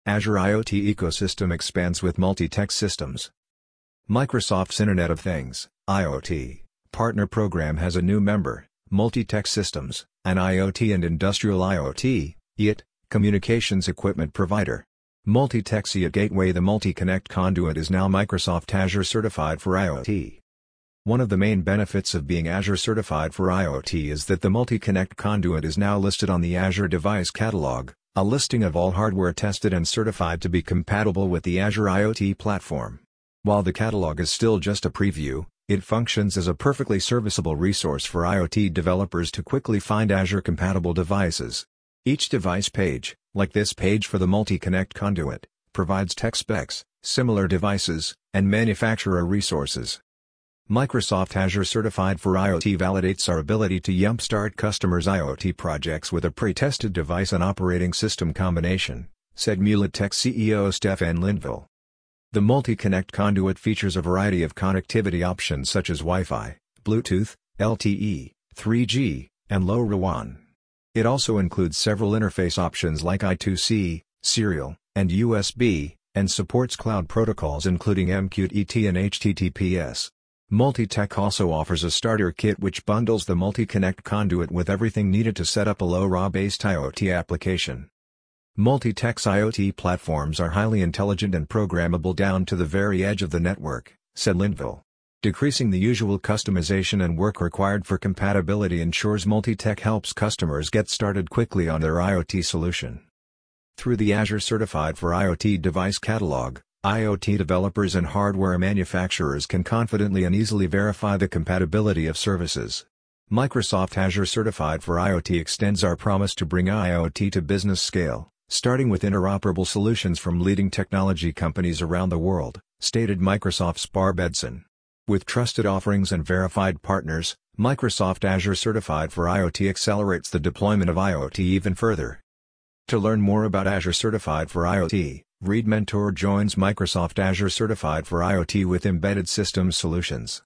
Azure IoT ecosystem expands with multi-tech systems. Microsoft's Internet of Things (IoT) partner program has a new member, Multi-Tech Systems, an IoT and Industrial IoT (IoT) communications equipment provider. Multi-Tech's IoT Gateway. The Multi-Connect Conduit is now Microsoft Azure certified for IoT. One of the main benefits of being Azure certified for IoT is that the Multi-Connect Conduit is now listed on the Azure Device Catalog, a listing of all hardware tested and certified to be compatible with the Azure IoT platform. While the catalog is still just a preview, it functions as a perfectly serviceable resource for IoT developers to quickly find Azure-compatible devices. Each device page, like this page for the Multi-Connect Conduit, provides tech specs, similar devices, and manufacturer resources. Microsoft Azure Certified for IoT validates our ability to jumpstart customers' IoT projects with a pre-tested device and operating system combination, said Mulitech CEO Stefan Lindvall. The Multi-Connect Conduit features a variety of connectivity options such as Wi-Fi, Bluetooth, LTE, 3G, and LoRaWAN. It also includes several interface options like I2C, Serial, and USB, and supports cloud protocols including MQTT and HTTPS. Multi-Tech also offers a starter kit which bundles the Multi-Connect Conduit with everything needed to set up a LoRa-based IoT application. Multi-Tech's IoT platforms are highly intelligent and programmable down to the very edge of the network, said Lindvall. Decreasing the usual customization and work required for compatibility ensures Multi-Tech helps customers get started quickly on their IoT solution. Through the Azure Certified for IoT Device Catalog, IoT developers and hardware manufacturers can confidently and easily verify the compatibility of services. Microsoft Azure Certified for IoT extends our promise to bring IoT to business scale, starting with interoperable solutions from leading technology companies around the world, stated Microsoft's Barb Edson. With trusted offerings and verified partners, Microsoft Azure Certified for IoT accelerates the deployment of IoT even further. To learn more about Azure Certified for IoT, Reed Mentor joins Microsoft Azure Certified for IoT with Embedded Systems Solutions.